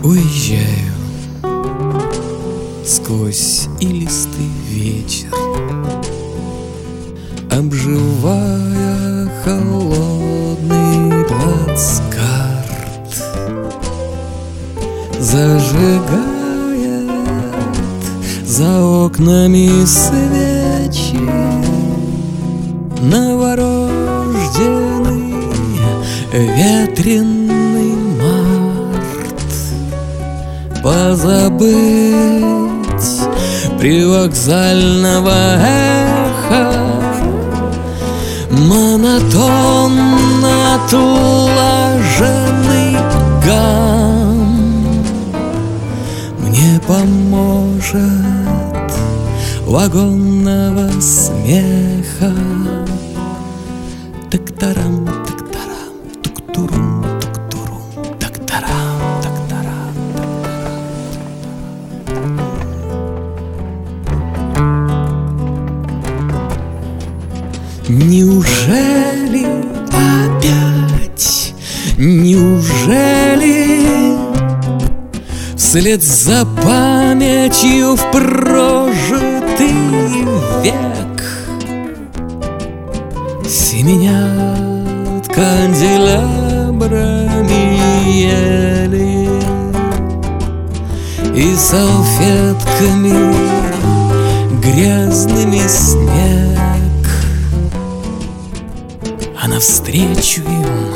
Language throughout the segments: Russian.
Уезжаю сквозь илистый вечер, обживая холодный плацкарт, зажигает за окнами свечи новорожденный ветреный март. Позабыть привокзального эха монотонно отлаженный гам. Мне поможет вагонного смеха. Так-тарам, так-тарам, тук-турум, тук-турум, так-тарам, так-тарам, так-тарам. Неужели опять, неужели вслед за памятью в прожитый век семенят канделябрами ели и салфетками грязными снег, а навстречу им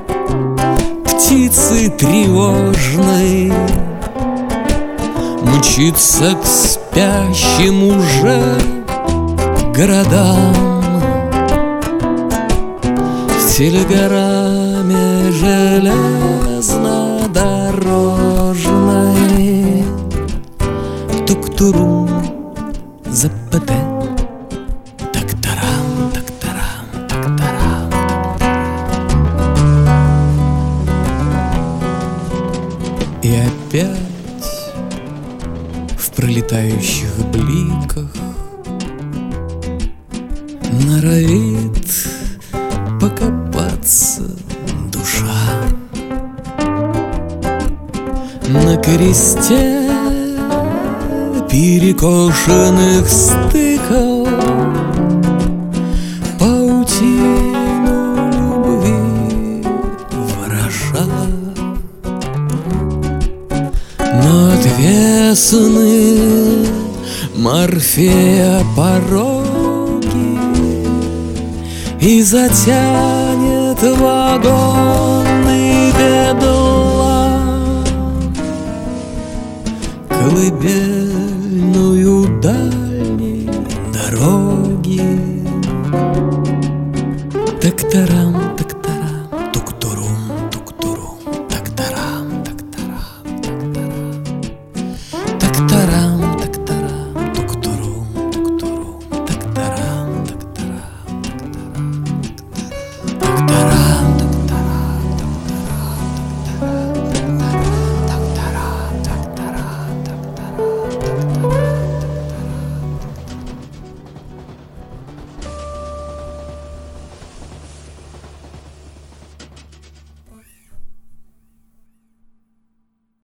птицы тревожной мчится к спящим уже городам. В телеграмме железнодорожной тук-турум ЗПТ. Так-тарам, так-тарам, так-тарам. И опять в пролетающих бликах норовит покопаться душа. На кресте перекошенных стыков паутину любви вороша. Но отвесны Морфея пороги и затянет вагонный бедлам колыбельную даль